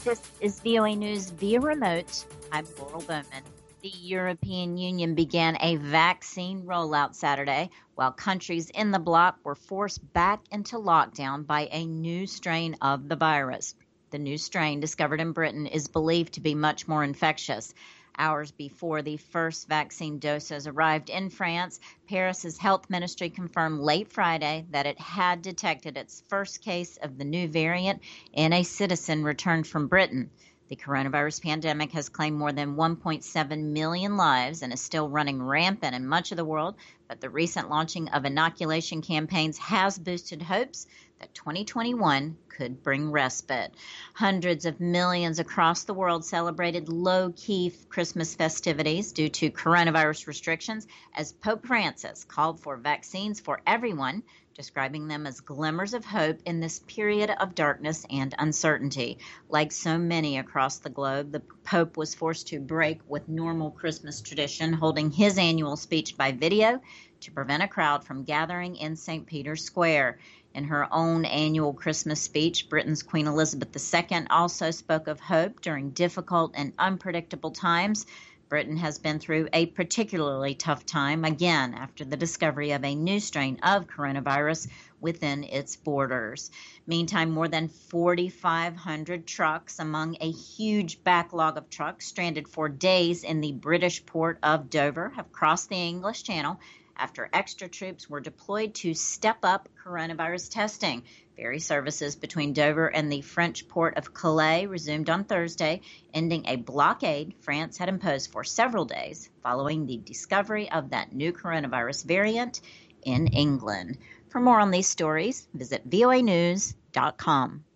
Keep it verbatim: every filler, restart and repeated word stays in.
This is V O A News via remote. I'm Laurel Bowman. The European Union began a vaccine rollout Saturday, while countries in the bloc were forced back into lockdown by a new strain of the virus. The new strain, discovered in Britain, is believed to be much more infectious. Hours before the first vaccine doses arrived in France, Paris's health ministry confirmed late Friday that it had detected its first case of the new variant in a citizen returned from Britain. The coronavirus pandemic has claimed more than one point seven million lives and is still running rampant in much of the world, but the recent launching of inoculation campaigns has boosted hopes that twenty twenty-one could bring respite. Hundreds of millions across the world celebrated low-key Christmas festivities due to coronavirus restrictions as Pope Francis called for vaccines for everyone, describing them as glimmers of hope in this period of darkness and uncertainty. Like so many across the globe, the Pope was forced to break with normal Christmas tradition, holding his annual speech by video to prevent a crowd from gathering in Saint Peter's Square. In her own annual Christmas speech, Britain's Queen Elizabeth the Second also spoke of hope during difficult and unpredictable times. Britain has been through a particularly tough time, again, after the discovery of a new strain of coronavirus within its borders. Meantime, more than forty-five hundred trucks, among a huge backlog of trucks stranded for days in the British port of Dover, have crossed the English Channel after extra troops were deployed to step up coronavirus testing. Ferry services between Dover and the French port of Calais resumed on Thursday, ending a blockade France had imposed for several days following the discovery of that new coronavirus variant in England. For more on these stories, visit V O A news dot com.